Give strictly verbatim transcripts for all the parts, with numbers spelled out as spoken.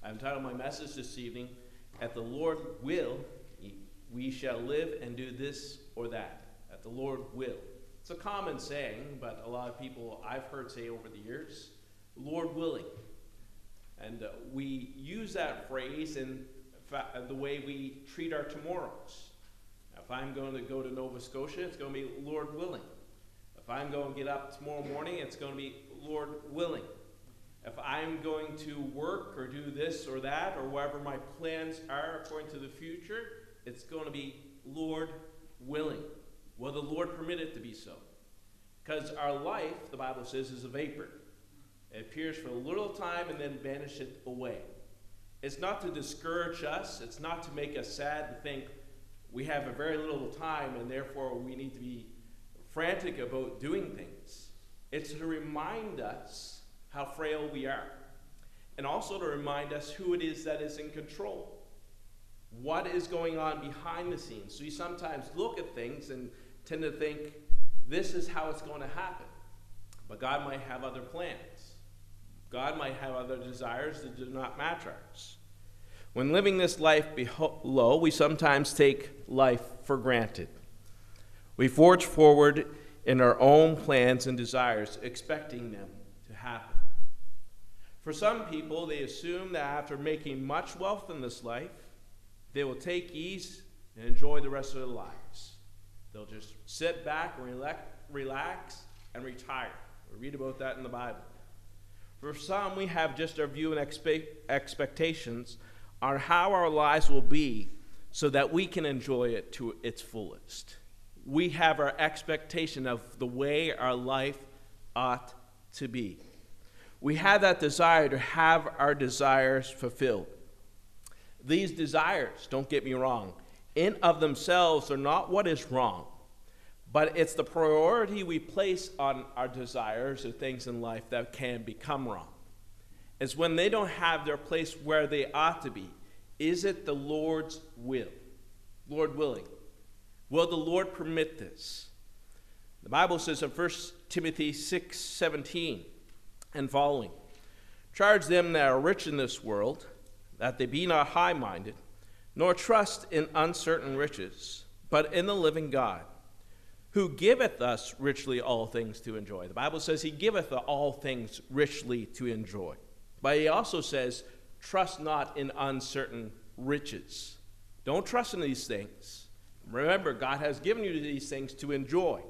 I've entitled my message this evening, At the Lord Will, we shall live and do this or that. At the Lord will. It's a common saying, but a lot of people I've heard say over the years, Lord willing. And uh, we use that phrase in fa- the way we treat our tomorrows. If I'm going to go to Nova Scotia, it's going to be Lord willing. If I'm going to get up tomorrow morning, it's going to be Lord willing. If I'm going to work or do this or that, or whatever my plans are according to the future, it's going to be Lord willing. Will the Lord permit it to be so? Because our life, the Bible says, is a vapor. It appears for a little time and then vanisheth away. It's not to discourage us. It's not to make us sad and think we have a very little time and therefore we need to be frantic about doing things. It's to remind us how frail we are, and also to remind us who it is that is in control. What is going on behind the scenes? So you sometimes look at things and tend to think this is how it's going to happen. But God might have other plans. God might have other desires that do not match ours. When living this life below, we sometimes take life for granted. We forge forward in our own plans and desires, expecting them to happen. For some people, they assume that after making much wealth in this life, they will take ease and enjoy the rest of their lives. They'll just sit back, relax, relax and retire. We read about that in the Bible. For some, we have just our view and expe- expectations on how our lives will be so that we can enjoy it to its fullest. We have our expectation of the way our life ought to be. We have that desire to have our desires fulfilled. These desires, don't get me wrong, in of themselves are not what is wrong, but it's the priority we place on our desires or things in life that can become wrong. It's when they don't have their place where they ought to be. Is it the Lord's will? Lord willing. Will the Lord permit this? The Bible says in First Timothy six seventeen and following, charge them that are rich in this world, that they be not high-minded, nor trust in uncertain riches, but in the living God, who giveth us richly all things to enjoy. The Bible says he giveth all things richly to enjoy. But he also says, trust not in uncertain riches. Don't trust in these things. Remember, God has given you these things to enjoy.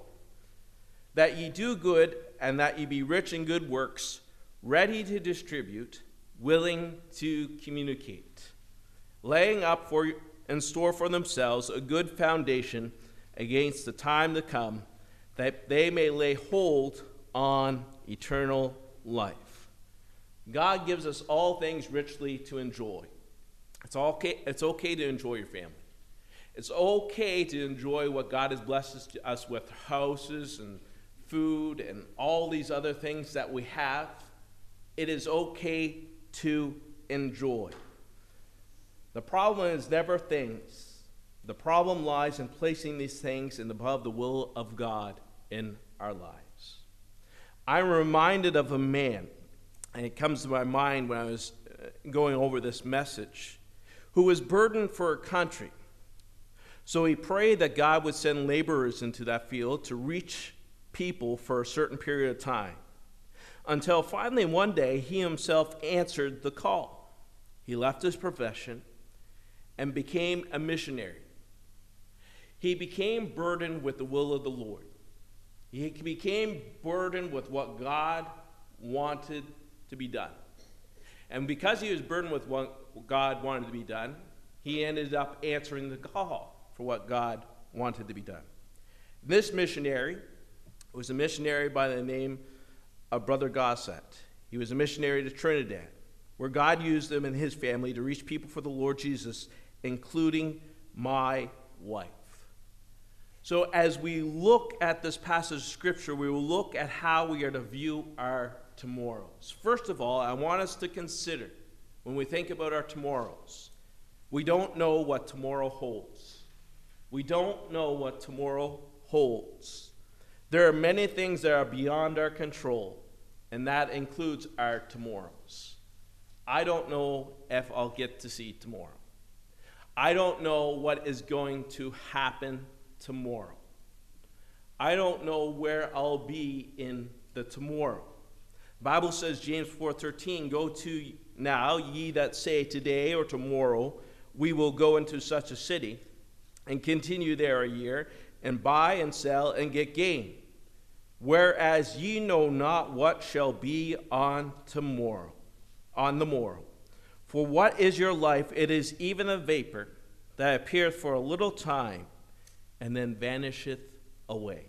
That ye do good, and that ye be rich in good works, ready to distribute, willing to communicate, laying up for in store for themselves a good foundation against the time to come, that they may lay hold on eternal life. God gives us all things richly to enjoy. It's okay, it's okay to enjoy your family. It's okay to enjoy what God has blessed us with, houses and food and all these other things that we have. It is okay to enjoy. The problem is never things. The problem lies in placing these things in above the will of God in our lives. I'm reminded of a man, and it comes to my mind when I was going over this message, who was burdened for a country. So he prayed that God would send laborers into that field to reach people for a certain period of time, until finally one day he himself answered the call. He left his profession and became a missionary. He became burdened with the will of the Lord. He became burdened with what God wanted to be done. And because he was burdened with what God wanted to be done, he ended up answering the call for what God wanted to be done. This missionary was a missionary by the name of Brother Gossett. He was a missionary to Trinidad, where God used him and his family to reach people for the Lord Jesus, including my wife. So as we look at this passage of Scripture, we will look at how we are to view our tomorrows. First of all, I want us to consider, when we think about our tomorrows, we don't know what tomorrow holds. We don't know what tomorrow holds. There are many things that are beyond our control, and that includes our tomorrows. I don't know if I'll get to see tomorrow. I don't know what is going to happen tomorrow. I don't know where I'll be in the tomorrow. The Bible says, James four thirteen, go to now, ye that say today or tomorrow, we will go into such a city, and continue there a year, and buy and sell and get gain. Whereas ye know not what shall be on tomorrow, on the morrow. For what is your life? It is even a vapor that appeareth for a little time, and then vanisheth away.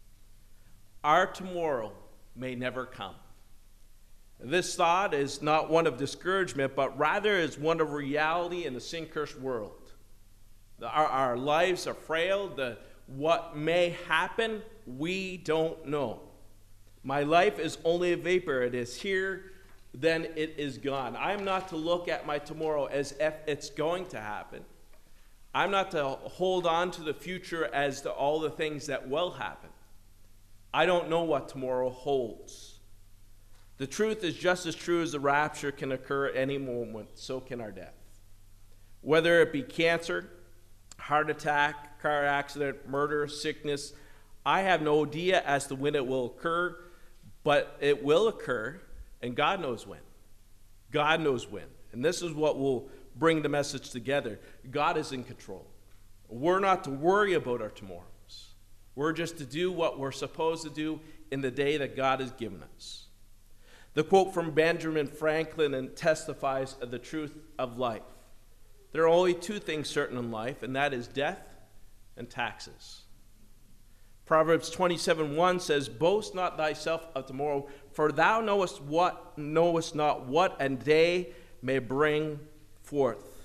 Our tomorrow may never come. This thought is not one of discouragement, but rather is one of reality in a sin-cursed world. Our, our lives are frail. The, what may happen, we don't know. My life is only a vapor. It is here, then it is gone. I'm not to look at my tomorrow as if it's going to happen. I'm not to hold on to the future as to all the things that will happen. I don't know what tomorrow holds. The truth is just as true as the rapture can occur at any moment, so can our death. Whether it be cancer, heart attack, car accident, murder, sickness, I have no idea as to when it will occur, but it will occur, and God knows when. God knows when. And this is what will bring the message together. God is in control. We're not to worry about our tomorrows. We're just to do what we're supposed to do in the day that God has given us. The quote from Benjamin Franklin testifies of the truth of life. There are only two things certain in life, and that is death and taxes. Proverbs twenty-seven one says, boast not thyself of tomorrow, for thou knowest what knowest not what a day may bring forth.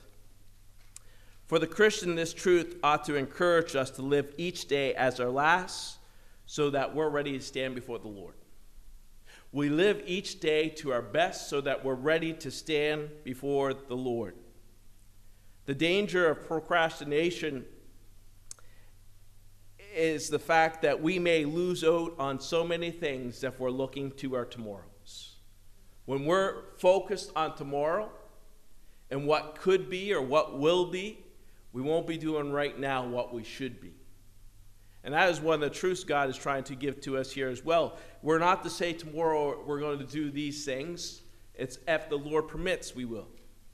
For the Christian, this truth ought to encourage us to live each day as our last, so that we're ready to stand before the Lord. We live each day to our best so that we're ready to stand before the Lord. The danger of procrastination is the fact that we may lose out on so many things if we're looking to our tomorrows. When we're focused on tomorrow and what could be or what will be, we won't be doing right now what we should be. And that is one of the truths God is trying to give to us here as well. We're not to say tomorrow we're going to do these things. It's if the Lord permits, we will.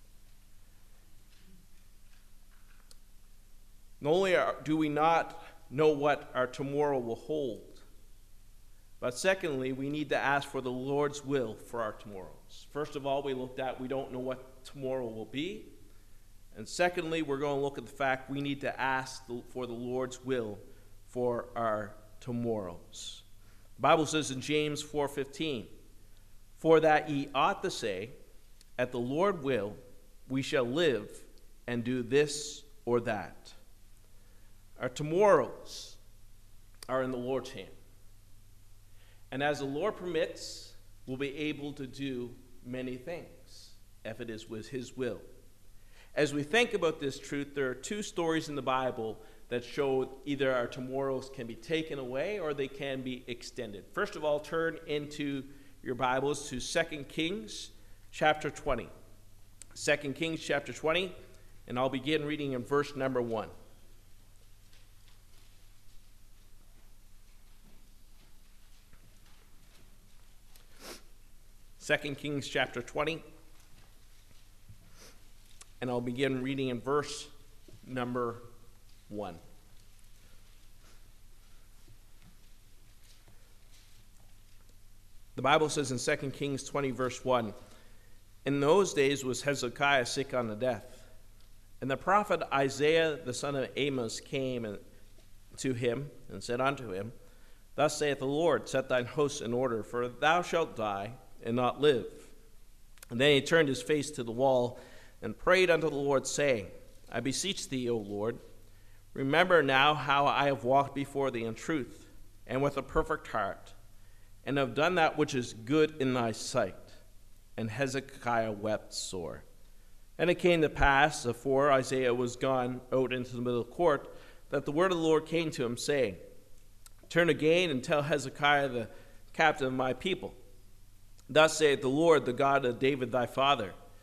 Not only are, do we not know what our tomorrow will hold, but secondly, we need to ask for the Lord's will for our tomorrows. First of all, we looked at we don't know what tomorrow will be. And secondly, we're going to look at the fact we need to ask for the Lord's will for our tomorrows. The Bible says in James four fifteen, for that ye ought to say, at the Lord will, we shall live and do this or that. Our tomorrows are in the Lord's hand. And as the Lord permits, we'll be able to do many things if it is with his will. As we think about this truth, there are two stories in the Bible that show either our tomorrows can be taken away or they can be extended. First of all, turn into your Bibles to Second Kings chapter twenty. Second Kings chapter twenty, and I'll begin reading in verse number one. Second Kings chapter twenty, and I'll begin reading in verse number one. The Bible says in Second Kings twenty, verse one, in those days was Hezekiah sick unto death, and the prophet Isaiah the son of Amos came to him and said unto him, thus saith the Lord, set thine hosts in order, for thou shalt die and not live. And then he turned his face to the wall and prayed unto the Lord, saying, I beseech thee, O Lord, remember now how I have walked before thee in truth, and with a perfect heart, and have done that which is good in thy sight. And Hezekiah wept sore. And it came to pass, afore Isaiah was gone out into the middle of the court, that the word of the Lord came to him, saying, turn again and tell Hezekiah the captain of my people, thus saith the Lord, the God of David thy father,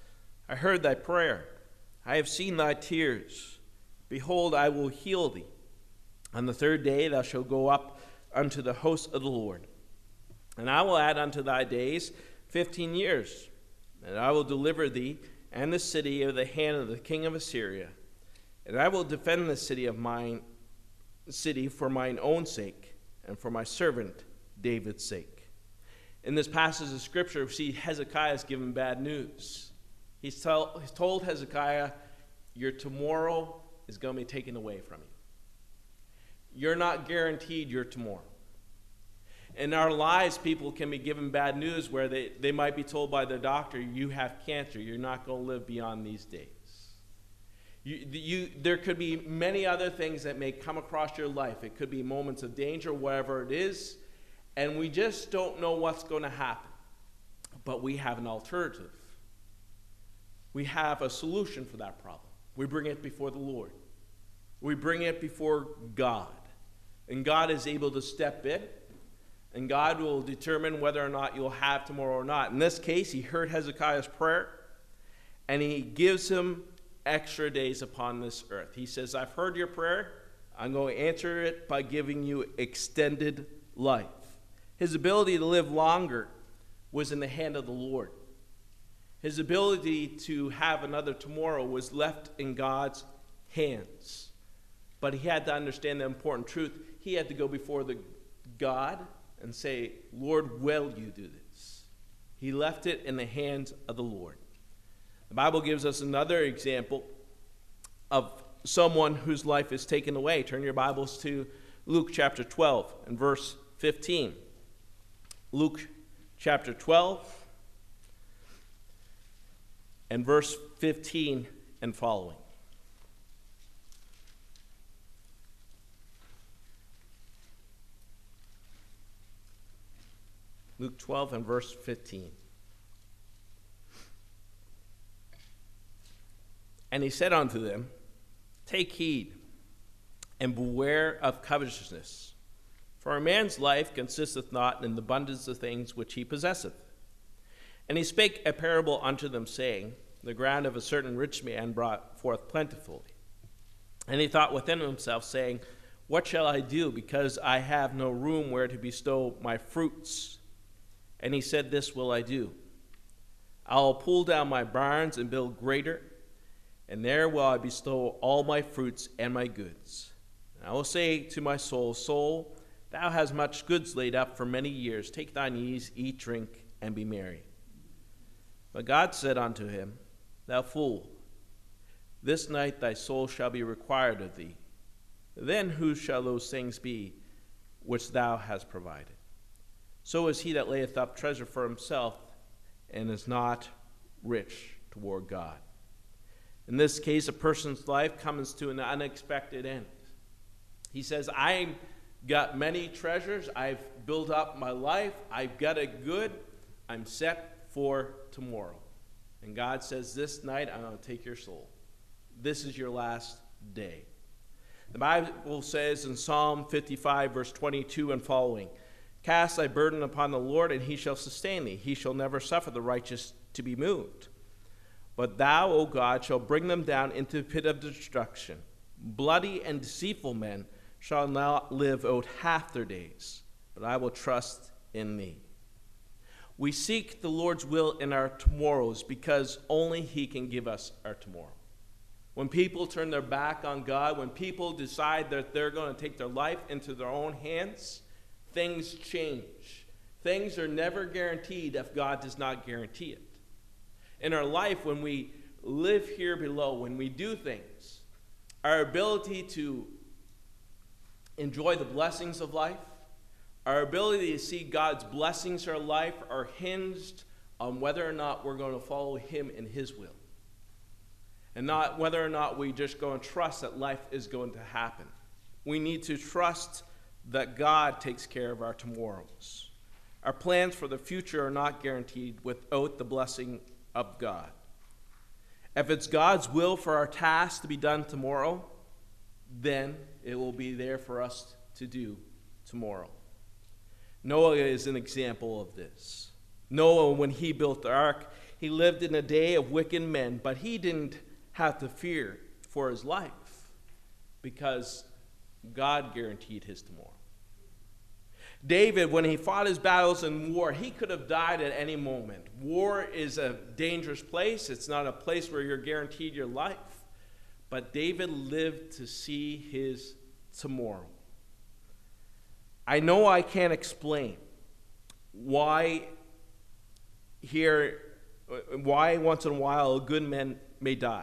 I heard thy prayer. I have seen thy tears. Behold, I will heal thee. On the third day thou shalt go up unto the host of the Lord. And I will add unto thy days fifteen years. And I will deliver thee and the city of the hand of the king of Assyria. And I will defend the city of mine city for mine own sake, and for my servant David's sake. In this passage of Scripture, we see Hezekiah is given bad news. He's, tell, he's told Hezekiah, your tomorrow is going to be taken away from you. You're not guaranteed your tomorrow. In our lives, people can be given bad news where they, they might be told by their doctor, you have cancer, you're not going to live beyond these days. You, you, there could be many other things that may come across your life. It could be moments of danger, whatever it is, and we just don't know what's going to happen. But we have an alternative. We have a solution for that problem. We bring it before the Lord. We bring it before God. And God is able to step in, and God will determine whether or not you'll have tomorrow or not. In this case, he heard Hezekiah's prayer, and he gives him extra days upon this earth. He says, I've heard your prayer. I'm going to answer it by giving you extended life. His ability to live longer was in the hand of the Lord. His ability to have another tomorrow was left in God's hands. But he had to understand the important truth. He had to go before the God and say, Lord, will you do this? He left it in the hands of the Lord. The Bible gives us another example of someone whose life is taken away. Turn your Bibles to Luke chapter twelve and verse fifteen. Luke chapter twelve and verse fifteen and following. Luke twelve and verse fifteen. And he said unto them, take heed, and beware of covetousness. For a man's life consisteth not in the abundance of things which he possesseth. And he spake a parable unto them, saying, the ground of a certain rich man brought forth plentifully. And he thought within himself, saying, what shall I do, because I have no room where to bestow my fruits? And he said, this will I do. I'll pull down my barns and build greater, and there will I bestow all my fruits and my goods. And I will say to my soul, soul, thou hast much goods laid up for many years. Take thine ease, eat, drink, and be merry. But God said unto him, thou fool, this night thy soul shall be required of thee. Then whose shall those things be which thou hast provided? So is he that layeth up treasure for himself, and is not rich toward God. In this case, a person's life comes to an unexpected end. He says, I've got many treasures. I've built up my life. I've got it good. I'm set for tomorrow. And God says, this night I'm going to take your soul. This is your last day. The Bible says in Psalm fifty-five, verse twenty-two and following, cast thy burden upon the Lord, and he shall sustain thee. He shall never suffer the righteous to be moved. But thou, O God, shalt bring them down into the pit of destruction. Bloody and deceitful men shall not live out half their days, but I will trust in thee. We seek the Lord's will in our tomorrows because only he can give us our tomorrow. When people turn their back on God, when people decide that they're going to take their life into their own hands, things change. Things are never guaranteed if God does not guarantee it. In our life, when we live here below, when we do things, our ability to enjoy the blessings of life, our ability to see God's blessings in our life are hinged on whether or not we're going to follow him in his will. And not whether or not we just go and trust that life is going to happen. We need to trust that God takes care of our tomorrows. Our plans for the future are not guaranteed without the blessing of God. If it's God's will for our task to be done tomorrow, then it will be there for us to do tomorrow. Noah is an example of this. Noah, when he built the ark, He lived in a day of wicked men, but he didn't have to fear for his life because God guaranteed his tomorrow. David, when he fought his battles in war, he could have died at any moment. War is a dangerous place. It's not a place where you're guaranteed your life. But David lived to see his tomorrow. I know I can't explain why here, why once in a while a good man may die.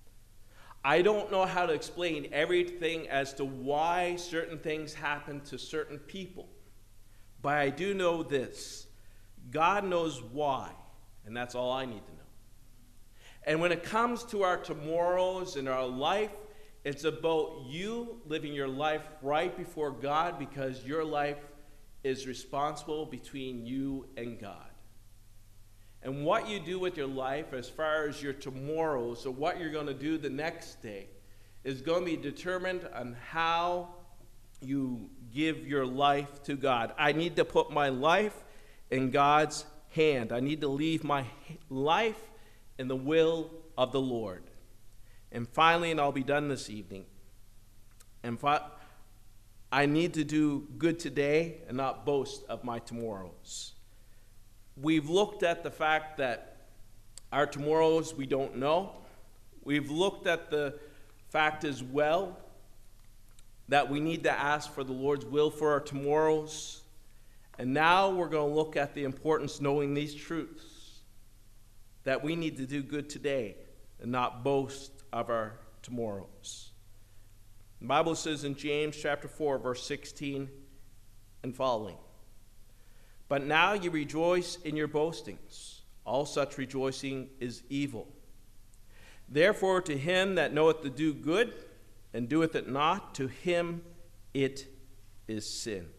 I don't know how to explain everything as to why certain things happen to certain people. But I do know this. God knows why, and that's all I need to know. And when it comes to our tomorrows and our life, it's about you living your life right before God, because your life is responsible between you and God. And what you do with your life as far as your tomorrows, or what you're going to do the next day, is going to be determined on how you give your life to God. I need to put my life in God's hand. I need to leave my life in the will of the Lord. And finally, and I'll be done this evening, and fi- I need to do good today and not boast of my tomorrows. We've looked at the fact that our tomorrows we don't know. We've looked at the fact as well that we need to ask for the Lord's will for our tomorrows. And now we're going to look at the importance of knowing these truths, that we need to do good today and not boast of our tomorrows. The Bible says in James chapter four, verse sixteen and following, "But now you rejoice in your boastings. All such rejoicing is evil. Therefore to him that knoweth to do good, and doeth it not, to him it is sin."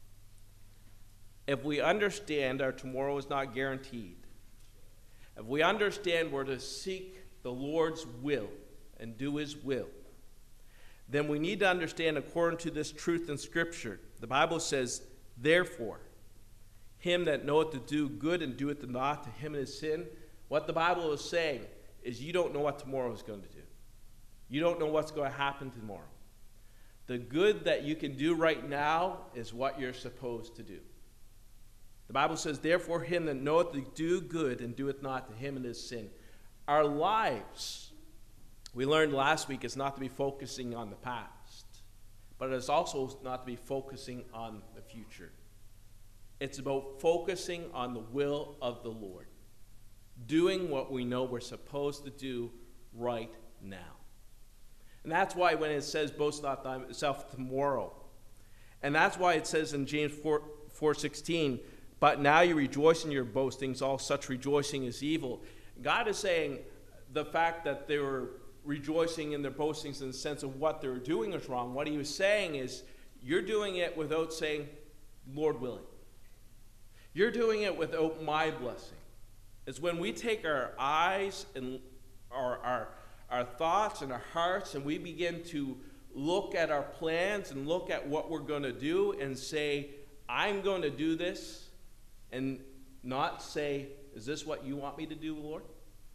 If we understand our tomorrow is not guaranteed, if we understand we're to seek the Lord's will and do his will, then we need to understand, according to this truth in Scripture, the Bible says, "Therefore, him that knoweth to do good and doeth it not, to him it is sin." What the Bible is saying is you don't know what tomorrow is going to do. You don't know what's going to happen tomorrow. The good that you can do right now is what you're supposed to do. The Bible says, "Therefore him that knoweth to do good and doeth not, to him it is sin." Our lives, we learned last week, is not to be focusing on the past, but it's also not to be focusing on the future. It's about focusing on the will of the Lord, doing what we know we're supposed to do right now. And that's why when it says, "Boast not thyself tomorrow," and that's why it says in James four sixteen, "But now you rejoice in your boastings, all such rejoicing is evil." God is saying the fact that they were rejoicing in their boastings in the sense of what they were doing is wrong. What he was saying is, you're doing it without saying, "Lord willing." You're doing it without my blessing. It's when we take our eyes and our, our, our thoughts and our hearts and we begin to look at our plans and look at what we're going to do and say, "I'm going to do this," and not say, "Is this what you want me to do, Lord?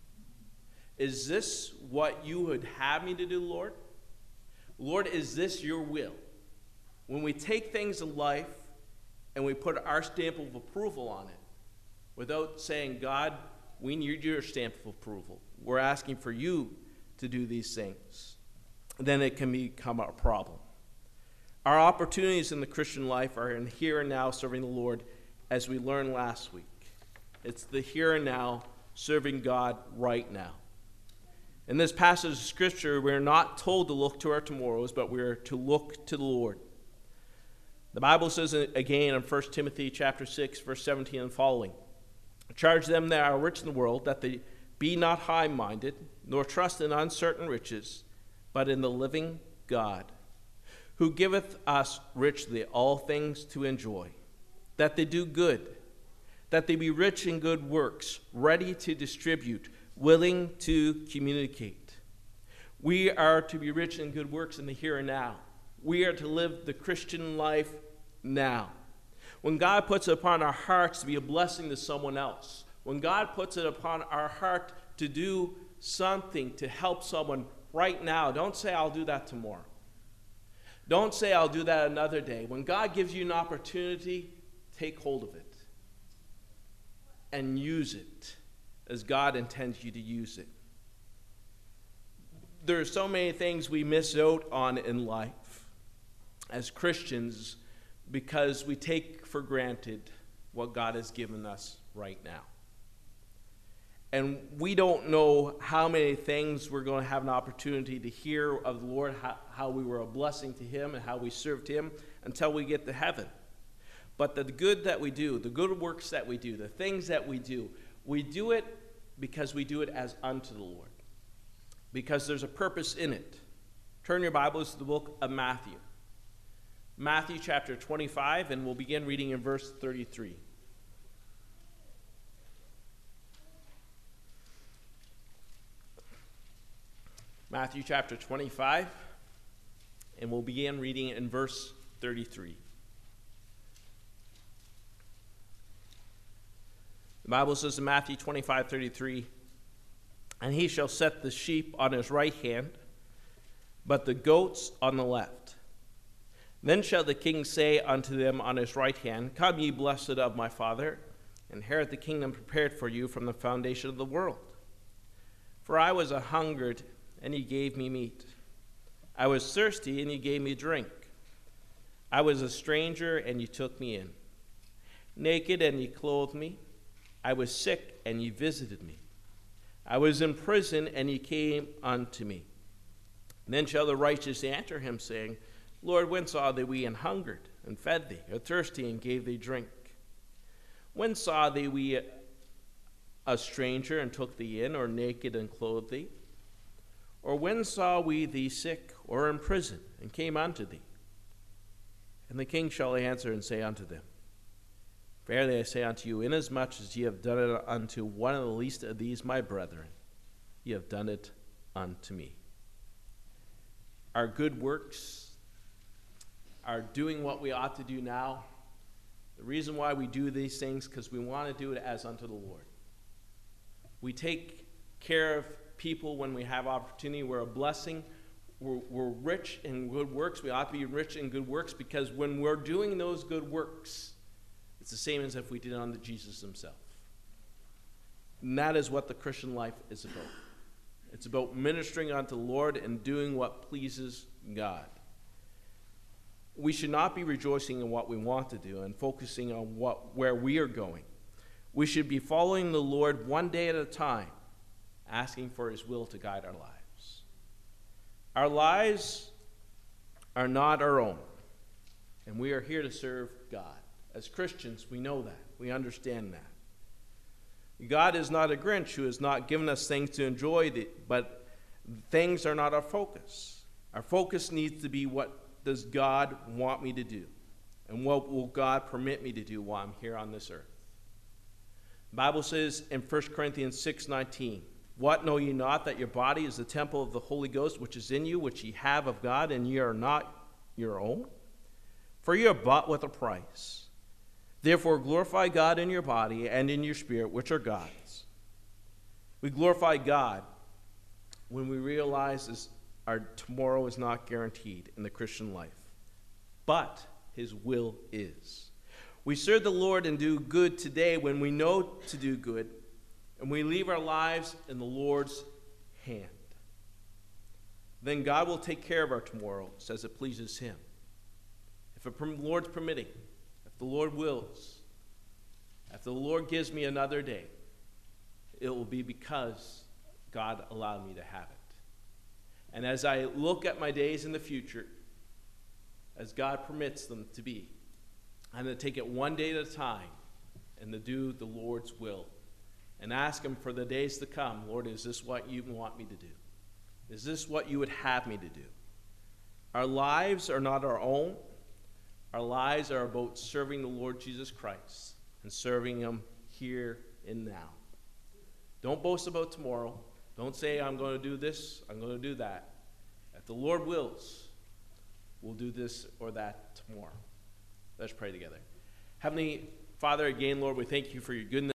Is this what you would have me to do, Lord? Lord, is this your will?" When we take things in life and we put our stamp of approval on it, without saying, "God, we need your stamp of approval. We're asking for you to do these things," then it can become a problem. Our opportunities in the Christian life are in here and now serving the Lord, as we learned last week. It's the here and now, serving God right now. In this passage of Scripture, we're not told to look to our tomorrows, but we're to look to the Lord. The Bible says again in First Timothy chapter six, verse seventeen and following, "Charge them that are rich in the world, that they be not high-minded, nor trust in uncertain riches, but in the living God, who giveth us richly all things to enjoy, that they do good, that they be rich in good works, ready to distribute, willing to communicate." We are to be rich in good works in the here and now. We are to live the Christian life now. When God puts it upon our hearts to be a blessing to someone else, When God puts it upon our heart to do something to help someone right now, don't say, I'll do that tomorrow. Don't say, I'll do that another day. When God gives you an opportunity, take hold of it and use it as God intends you to use it. There are so many things we miss out on in life as Christians because we take for granted what God has given us right now. And we don't know how many things we're going to have an opportunity to hear of the Lord, how, how we were a blessing to him and how we served him until we get to heaven. But the good that we do, the good works that we do, the things that we do, we do it because we do it as unto the Lord. Because there's a purpose in it. Turn your Bibles to the book of Matthew. Matthew chapter twenty-five, and we'll begin reading in verse thirty-three. Matthew chapter twenty-five, and we'll begin reading in verse thirty-three. The Bible says in Matthew twenty-five, thirty-three, and he shall set the sheep on his right hand, but the goats on the left. Then shall the king say unto them on his right hand, Come, ye blessed of my Father, inherit the kingdom prepared for you from the foundation of the world. For I was a hungered, and ye gave me meat. I was thirsty, and ye gave me drink. I was a stranger, and ye took me in. Naked, and ye clothed me. I was sick, and ye visited me. I was in prison, and ye came unto me. Then shall the righteous answer him, saying, Lord, when saw thee we an hungered, and fed thee, or thirsty, and gave thee drink? When saw thee we a stranger, and took thee in, or naked, and clothed thee? Or when saw we thee sick, or in prison, and came unto thee? And the king shall answer and say unto them, Verily I say unto you, inasmuch as ye have done it unto one of the least of these my brethren, ye have done it unto me. Our good works, our doing what we ought to do now, the reason why we do these things, because we want to do it as unto the Lord. We take care of people when we have opportunity. We're a blessing. We're, we're rich in good works. We ought to be rich in good works, because when we're doing those good works, it's the same as if we did it unto Jesus himself. And that is what the Christian life is about. It's about ministering unto the Lord and doing what pleases God. We should not be rejoicing in what we want to do and focusing on what where we are going. We should be following the Lord one day at a time, asking for his will to guide our lives. Our lives are not our own, and we are here to serve God. As Christians, we know that. We understand that. God is not a Grinch who has not given us things to enjoy, but things are not our focus. Our focus needs to be, what does God want me to do? And what will God permit me to do while I'm here on this earth? The Bible says in First Corinthians six nineteen, What, know ye not that your body is the temple of the Holy Ghost, which is in you, which ye have of God, and ye are not your own? For ye are bought with a price. Therefore glorify God in your body and in your spirit, which are God's. We glorify God when we realize this, our tomorrow is not guaranteed in the Christian life, but his will is. We serve the Lord and do good today when we know to do good, and we leave our lives in the Lord's hand. Then God will take care of our tomorrows as it pleases him. If the Lord's permitting, if the Lord wills, if the Lord gives me another day, it will be because God allowed me to have it. And as I look at my days in the future, as God permits them to be, I'm going to take it one day at a time and to do the Lord's will and ask him for the days to come. Lord, is this what you want me to do? Is this what you would have me to do? Our lives are not our own. Our lives are about serving the Lord Jesus Christ and serving him here and now. Don't boast about tomorrow. Don't say, I'm going to do this, I'm going to do that. If the Lord wills, we'll do this or that tomorrow. Let's pray together. Heavenly Father, again, Lord, we thank you for your goodness.